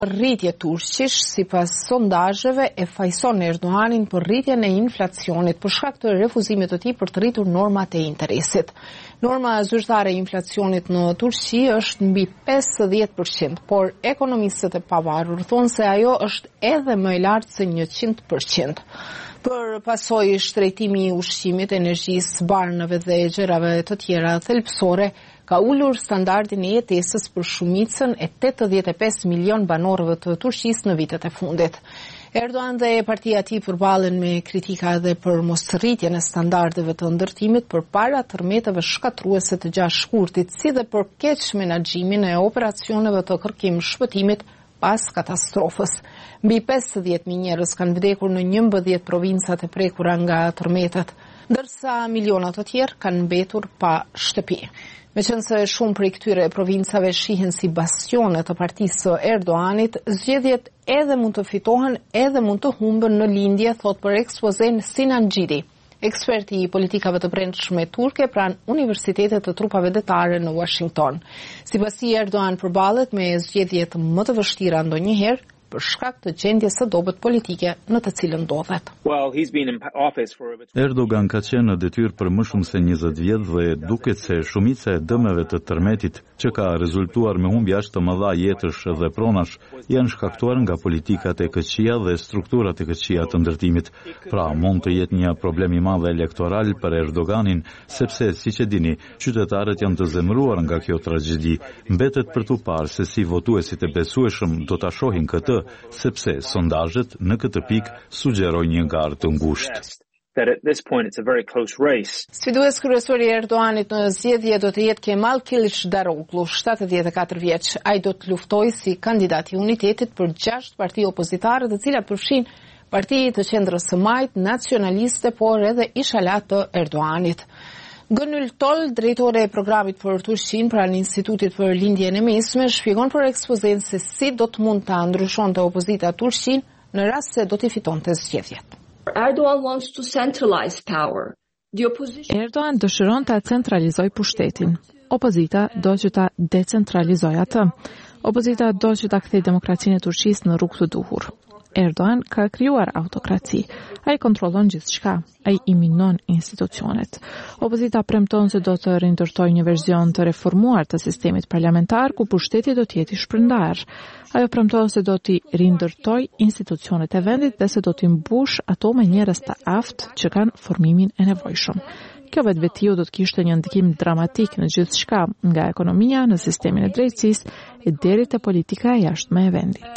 Rritje turqish, sipas sondazheve, e fajson Erdoganin për rritjen e inflacionit për shkak të refuzimit të tij për të rritur normat e interesit. Norma zyrtare e inflacionit në Turqi është mbi 50%, por ekonomistët e pavarur thonë se ajo është edhe më e lartë se 100%. Për pasojë shtrejtimi i ushqimit, energjisë, barnave dhe gjërave të tjera thelbësore, ka ulur standardin e jetesës për shumicën e 85 milion banorëve të Turqisë në vitet e fundit. Erdogan dhe partia e tij përballen me kritika edhe për mosrritjen e standardeve të ndërtimit përpara tërmeteve shkatruese të gjashtë-shkurtit, si dhe për keq menaxhimin e operacioneve të kërkim shpëtimit pas katastrofës. Mbi 50.000 njerëz kanë vdekur në 11 provincat e prekura nga tërmetet, ndërsa miliona të tjerë kanë mbetur pa shtëpi. Meqense shumë prej këtyre provincave shihen si bastione të partisë së Erdoganit, zgjedhjet edhe mund të fitohen edhe mund të humben në lindje, thot për ekspozen Sinan Gjidi, eksperti i politikave të brendshme turke pranë Universitetit të Trupave Detare në Washington. Sipas tij, Erdogan përballet me zgjedhje më të vështira ndonjëherë për shkak të gjendjes së dobët politike në të cilën ndodhet. Erdogan ka qenë në detyrë për më shumë se 20 vjet dhe duket se shumica e dëmeve të tërmetit që ka rezultuar me humbje aq të mëdha jetësh dhe pronash janë shkaktuar nga politikat e këqija dhe strukturat e këqija të ndërtimit. Pra, mund të jetë një problem i madh elektoral për Erdoganin, sepse siç e dini, qytetarët janë të zemëruar nga kjo tragjedi. Mbetet për tu parë se si votuesit e besueshëm do ta shohin këtë, sepse sondazhet në këtë pikë sugjerojnë një garë të ngushtë. Sfidues kryesori i Erdoganit në zgjedhje do të jetë Kemal Kılıçdaroğlu, 74 vjeç. Ai do të luftojë si kandidat i unitetit për 6 parti opozitare, të cilat përfshin Parti të Qendrës së Majt, nacionaliste, por edhe ishalat të Erdoganit. Gönül Tol, drejtore e programit për Turqinë pranë Institutit për Lindjen e Mesme, shpjegon për ekspozen se si do të mund ta ndryshonte opozita Turqinë në rast se do t'i fitonte zgjedhjet. Erdogan wants to centralize power. Erdogan dëshiron ta centralizojë pushtetin. Opozita do që ta decentralizojë atë. Opozita do që ta kthejë demokracinë e Turqisë në rrugë të duhur. Erdogan ka krijuar autokraci. Ai kontrollon gjithçka. Ai i minon institucionet. Opozita premton se do të rindërtojë një version të reformuar të sistemit parlamentar ku pushteti do të jetë i shpërndarë. Ajo premton se do t'i rindërtojë institucionet e vendit dhe se do t'i mbush ato me njerëz të aftë që kanë formimin e nevojshëm. Kjo vetvetiu do të kishte një ndikim dramatik në gjithçka, nga ekonomia në sistemin e drejtësisë e deri te politika e jashtme e vendit.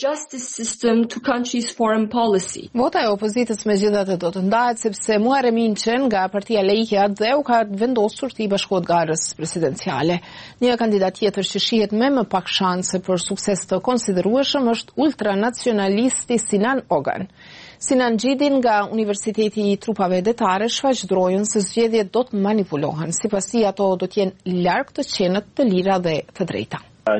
Vota e opozitës megjithatë do të ndahet sepse Muharrem İnce nga Partia Laike ADEU ka vendosur të i bashkohet garës presidenciale. Një kandidat tjetër që shihet me më pak shanse për sukses të konsiderueshëm është ultranacionalisti Sinan Ogan. Sinan Gjidi nga Universiteti i Trupave Detare shfaqdrojnë se zgjedhjet do të manipulohen. Sipas tij, ato do të jenë larg të qenë të lira dhe të drejta.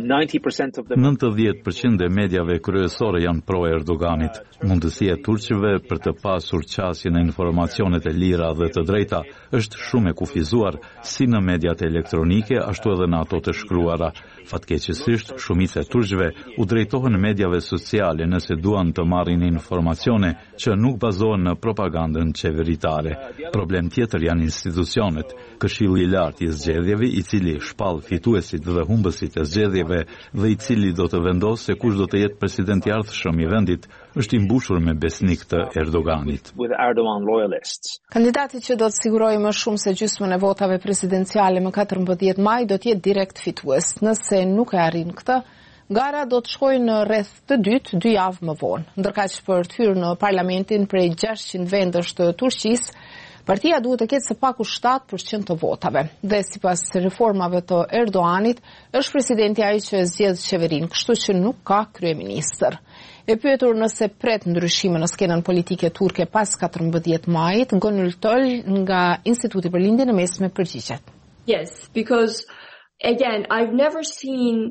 90% e mediave kryesore janë pro Erdoganit. Mundësia e turqëve për të pasur qasjen e informacionet e lira dhe të drejta është shumë e kufizuar, si në mediat elektronike, ashtu edhe në ato të shkruara. Fatkeqësisht, shumica e turqëve u drejtohen mediave sociale nëse duan të marrin informacione që nuk bazohen në propagandën qeveritare. Problem tjetër janë institucionet. Këshilli i lartë i zgjedhjeve, i cili shpall fituesit dhe humbësit e zgjedhjeve dhe i cili do të vendosë se kush do të jetë presidenti i ardhshëm i vendit, është i mbushur me besnik të Erdoganit. Kandidati që do të sigurojë më shumë se gjysmën e votave presidenciale më 14 maj do të jetë direkt fitues. Nëse nuk e arrin këtë, gara do të shkojë në rreth të dytë 2 javë më vonë. Ndërkaq për të hyrë në parlamentin prej 600 vendesh të Turqisë, partia duhet të ketë së paku 7% të votave. Dhe sipas reformave të Erdoganit, është presidenti ai që zgjedh qeverinë, kështu që nuk ka kryeministër. E pyetur nëse pret ndryshime në skenën politike turke pas 14 majit, Gönül Tol nga Instituti për Lindjen e Mesme përgjigjet. Yes, because again, I've never seen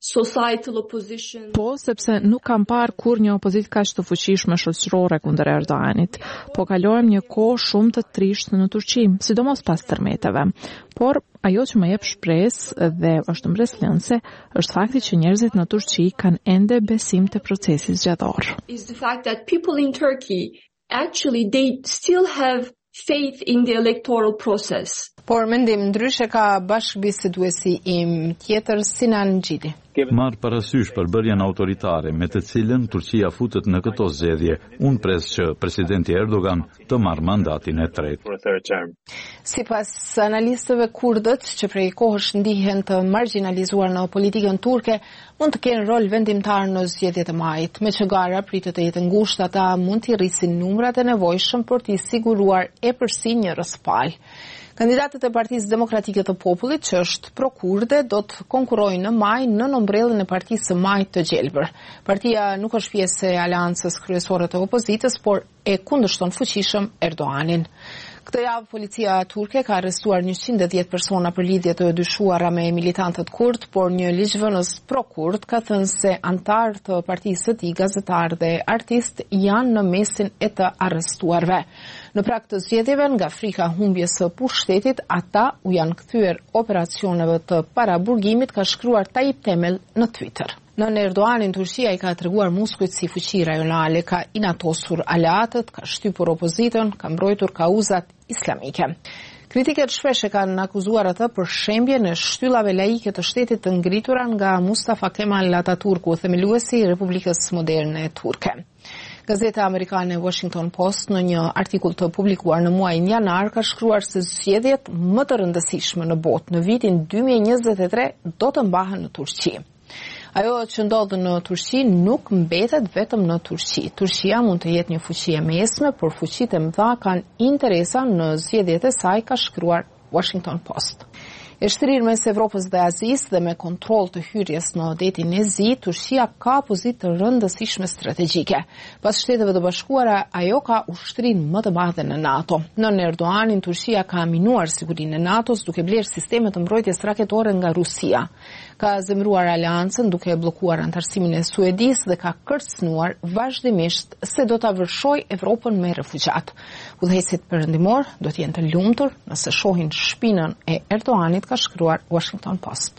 societal opposition. Po, sepse nuk kam parë kur një opozitë kaq të fuqishme shoqërore kundër Erdoganit, po kalojmë një kohë shumë të trishtë në Turqi, sidomos pas tërmeteve. Por ajo që më jep shpresë dhe është mbreslënse është fakti që njerëzit në Turqi kanë ende besim te procesi zgjedhor. Is the fact that people in Turkey actually they still have faith in the electoral process. Por mendim ndryshe ka bashkëbiseduesi im tjetër Sinan Gjidi. Marë parasysh për bërjen autoritare me të cilën Turqia futet në këto zgjedhje, unë pres që presidenti Erdogan të marrë mandatin e tretë. Sipas analistëve kurdët që prej kohësh ndihen të marginalizuar në politikën turke, mund të kenë rol vendimtar në zgjedhjet e majit. Me që gara pritet të jetë ngushtë, ata mund t'i rrisin numrat e nevojshëm për t'i siguruar epërsi një rëspal. Kandidatët e Partisë Demokratike të Popullit, që është pro-kurde, do të konkurrojnë në maj në ombrellën e Partisë së Majit të Gjelbër. Partia nuk është pjesë e aleancës kryesore të opozitës, por e kundërshton fuqishëm Erdoganin. Këtë javë policia turke ka arrestuar 110 persona për lidhje të dyshuara me militantët kurd, por një ligjvënës pro-kurd ka thënë se antarë të partisë së tij, gazetarë dhe artist janë në mesin e të arrestuarve. Në prag të zgjedhjeve, nga frika humbjes së pushtetit, ata u janë kthyer operacioneve të paraburgimit, ka shkruar Tayyip Temel në Twitter. Në Erdoganin, Turqia i ka treguar muskujt si fuqi rajonale, ka inatosur aleatët, ka shtypur opozitën, ka mbrojtur kauzat islamike. Kritiket shpesh e kanë akuzuar atë për shembjen e shtyllave laike të shtetit të ngritura nga Mustafa Kemal Atatürku, themeluesi i Republikës Moderne Turke. Gazeta amerikane Washington Post në një artikull të publikuar në muajin janar ka shkruar se zgjedhjet më të rëndësishme në botë në vitin 2023 do të mbahen në Turqi. Ajo që ndodh në Turqi nuk mbetet vetëm në Turqi. Turqia mund të jetë një fuqi e mesme, por fuqitë e mëdha kanë interesa në zgjedhjet e saj, ka shkruar Washington Post. E shtrirë mes Evropës dhe Azisë dhe me kontroll të hyrjes në detin e Zi, Turqia ka pozitë të rëndësishme strategjike. Pas Shteteve të Bashkuara, ajo ka ushtrinë më të madhe në NATO. Në Erdoganin, Turqia ka minuar sigurinë e NATO-s duke blerë sisteme të mbrojtjes raketore nga Rusia. Ka zemëruar aleancën duke bllokuar antarësimin e Suedisë dhe ka kërcënuar vazhdimisht se do ta vërshojë Evropën me refugjat. Udhëheqësit perëndimor do të jenë të lumtur nëse shohin shpinën e Erdoganit, ka shkruar Washington Post.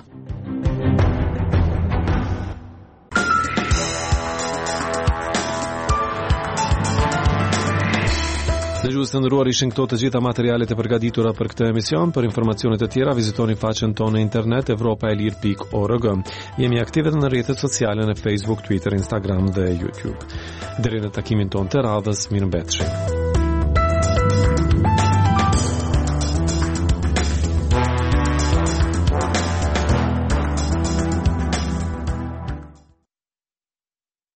Dëgjues të nderuar, ishin këto të gjitha materialet e përgatitura për këtë emision. Për informacione të tjera vizitoni faqen tonë në internet europaelir.org. Jemi aktive në rrjetet sociale në Facebook, Twitter, Instagram dhe YouTube. Deri në takimin tonë të radhës, mirëmbëjtje.